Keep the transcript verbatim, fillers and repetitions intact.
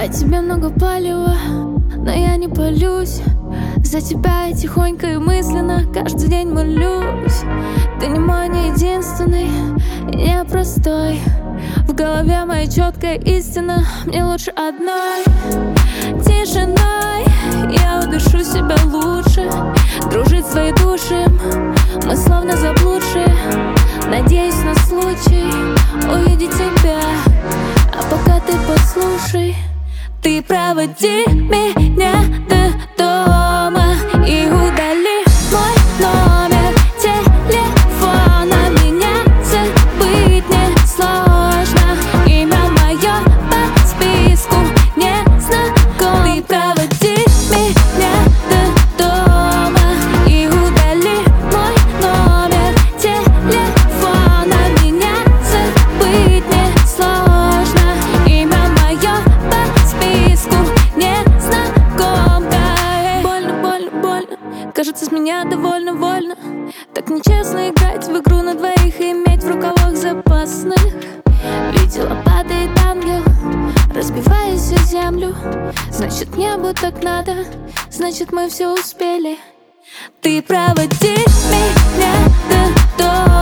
По тебе много палева, но я не палюсь. За тебя я тихонько и мысленно каждый день молюсь. Ты не мой, не единственный, и не простой. В голове моя четкая истина, мне лучше одной. Тишиной я удушу себя лучше. Дружить своей души, мы словно заблудшие. Надеюсь на случай увидеть тебя. А пока ты послушай, ты проводи меня до дома и удали мой номер телефона. Меня забыть не сложно, имя мое по списку не знаком. Ты проводи меня до дома и удали мой номер телефона. Меня забыть не сложно, имя мое по списку не знаком. Больно, больно, больно, кажется, с меня довольно вольно. Так нечестно играть в игру на двоих и иметь в рукавах запасных. Видела, падает ангел, разбиваясь о землю. Значит, небу так надо, значит, мы все успели. Ты проводи меня до дома.